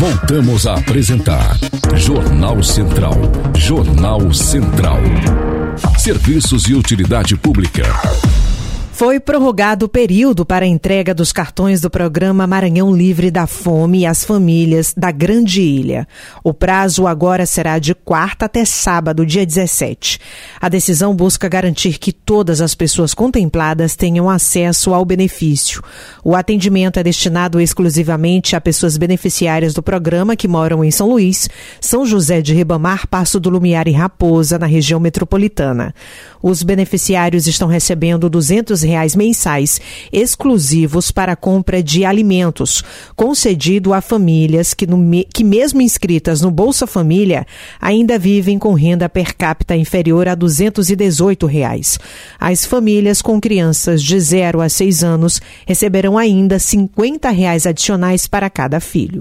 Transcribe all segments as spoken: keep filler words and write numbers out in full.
Voltamos a apresentar Jornal Central. Jornal Central. Serviços e utilidade pública. Foi prorrogado o período para a entrega dos cartões do programa Maranhão Livre da Fome às famílias da Grande Ilha. O prazo agora será de quarta até sábado, dia dezessete. A decisão busca garantir que todas as pessoas contempladas tenham acesso ao benefício. O atendimento é destinado exclusivamente a pessoas beneficiárias do programa que moram em São Luís, São José de Ribamar, Passo do Lumiar e Raposa, na região metropolitana. Os beneficiários estão recebendo duzentos reais mensais exclusivos para a compra de alimentos, concedido a famílias que, no, que mesmo inscritas no Bolsa Família, ainda vivem com renda per capita inferior a duzentos e dezoito reais. As famílias com crianças de zero a seis anos receberão ainda cinquenta reais adicionais para cada filho.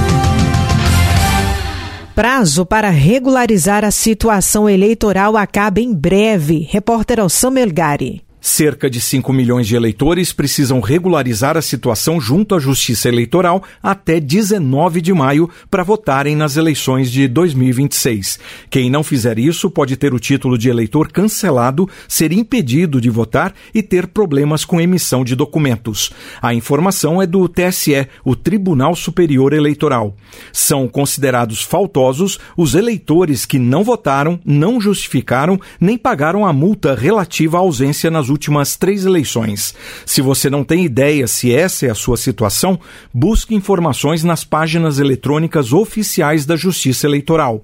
Prazo para regularizar a situação eleitoral acaba em breve. Repórter Alcântara Melgari. Cerca de cinco milhões de eleitores precisam regularizar a situação junto à Justiça Eleitoral até dezenove de maio para votarem nas eleições de dois mil e vinte e seis. Quem não fizer isso pode ter o título de eleitor cancelado, ser impedido de votar e ter problemas com emissão de documentos. A informação é do T S E, o Tribunal Superior Eleitoral. São considerados faltosos os eleitores que não votaram, não justificaram nem pagaram a multa relativa à ausência nas últimas três eleições. Se você não tem ideia se essa é a sua situação, busque informações nas páginas eletrônicas oficiais da Justiça Eleitoral.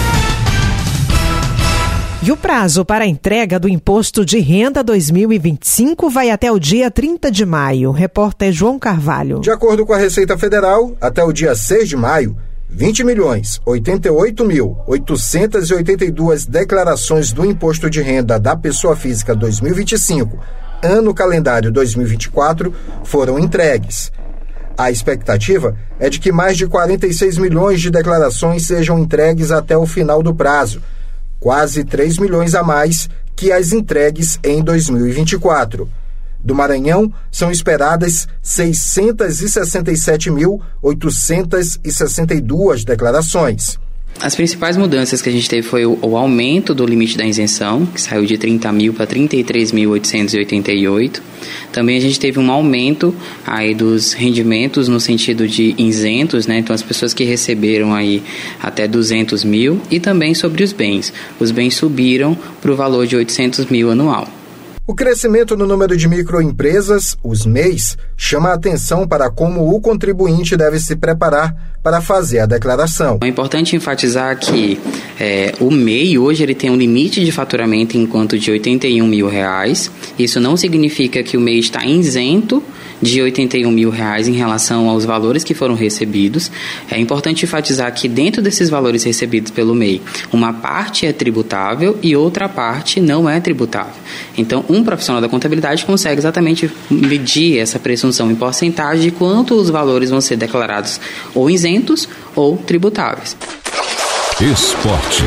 E o prazo para a entrega do Imposto de Renda dois mil e vinte e cinco vai até o dia trinta de maio. Repórter João Carvalho. De acordo com a Receita Federal, até o dia seis de maio, vinte milhões oitenta e oito mil oitocentas e oitenta e duas declarações do Imposto de Renda da Pessoa Física dois mil e vinte e cinco, ano calendário dois mil e vinte e quatro, foram entregues. A expectativa é de que mais de quarenta e seis milhões de declarações sejam entregues até o final do prazo, quase três milhões a mais que as entregues em dois mil e vinte e quatro. Do Maranhão, são esperadas seiscentas e sessenta e sete mil oitocentas e sessenta e duas declarações. As principais mudanças que a gente teve foi o, o aumento do limite da isenção, que saiu de trinta mil para trinta e três mil oitocentos e oitenta e oito. Também a gente teve um aumento aí dos rendimentos no sentido de isentos, né? Então as pessoas que receberam aí até duzentos mil, e também sobre os bens. Os bens subiram para o valor de oitocentos mil anual. O crescimento no número de microempresas, os M E Is, chama a atenção para como o contribuinte deve se preparar para fazer a declaração. É importante enfatizar que é, o M E I hoje ele tem um limite de faturamento enquanto de oitenta e um mil reais. Isso não significa que o M E I está isento de oitenta e um mil reais em relação aos valores que foram recebidos. É importante enfatizar que dentro desses valores recebidos pelo M E I, uma parte é tributável e outra parte não é tributável. Então, um profissional da contabilidade consegue exatamente medir essa presunção em porcentagem de quanto os valores vão ser declarados ou isentos ou tributáveis. Esporte.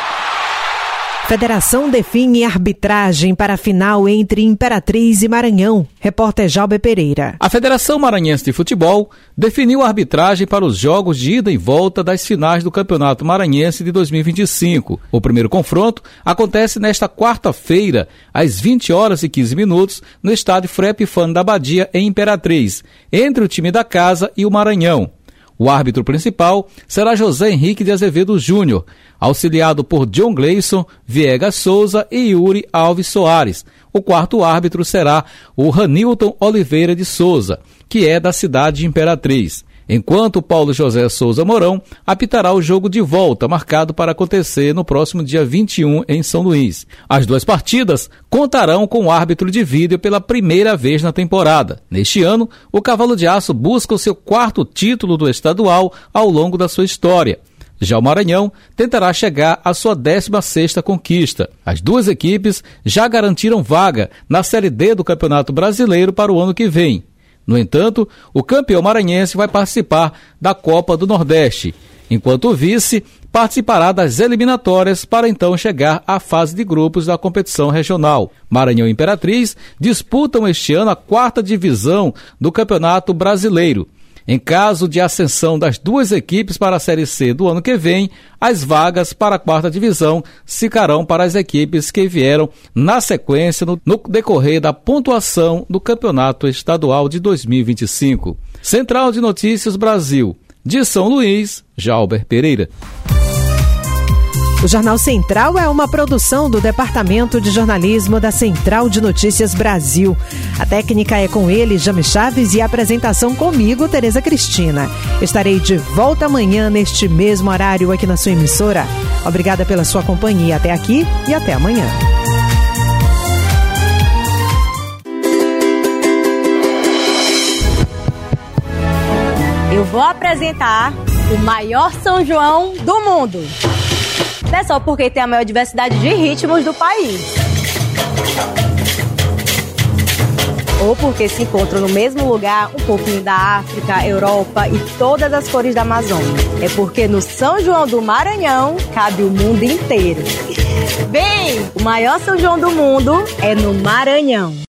Federação define arbitragem para a final entre Imperatriz e Maranhão. Repórter Jalber Pereira. A Federação Maranhense de Futebol definiu a arbitragem para os jogos de ida e volta das finais do Campeonato Maranhense de dois mil e vinte e cinco. O primeiro confronto acontece nesta quarta-feira, às vinte horas e quinze minutos, no estádio Frei Epifânio da Abadia, em Imperatriz, entre o time da casa e o Maranhão. O árbitro principal será José Henrique de Azevedo Júnior, auxiliado por John Gleison, Viegas Souza e Yuri Alves Soares. O quarto árbitro será o Ranilton Oliveira de Souza, que é da cidade de Imperatriz. Enquanto Paulo José Souza Mourão apitará o jogo de volta, marcado para acontecer no próximo dia vinte e um em São Luís. As duas partidas contarão com o árbitro de vídeo pela primeira vez na temporada. Neste ano, o Cavalo de Aço busca o seu quarto título do estadual ao longo da sua história. Já o Maranhão tentará chegar à sua décima sexta conquista. As duas equipes já garantiram vaga na Série D do Campeonato Brasileiro para o ano que vem. No entanto, o campeão maranhense vai participar da Copa do Nordeste, enquanto o vice participará das eliminatórias para então chegar à fase de grupos da competição regional. Maranhão e Imperatriz disputam este ano a quarta divisão do Campeonato Brasileiro. Em caso de ascensão das duas equipes para a Série C do ano que vem, as vagas para a quarta divisão ficarão para as equipes que vieram na sequência no, no decorrer da pontuação do Campeonato Estadual de dois mil e vinte e cinco. Central de Notícias Brasil, de São Luís, Jalber Pereira. O Jornal Central é uma produção do Departamento de Jornalismo da Central de Notícias Brasil. A técnica é com ele, Jame Chaves, e a apresentação comigo, Tereza Cristina. Estarei de volta amanhã neste mesmo horário aqui na sua emissora. Obrigada pela sua companhia até aqui e até amanhã. Eu vou apresentar o maior São João do mundo. Não é só porque tem a maior diversidade de ritmos do país, ou porque se encontram no mesmo lugar um pouquinho da África, Europa e todas as cores da Amazônia. É porque no São João do Maranhão cabe o mundo inteiro. Vem! O maior São João do mundo é no Maranhão.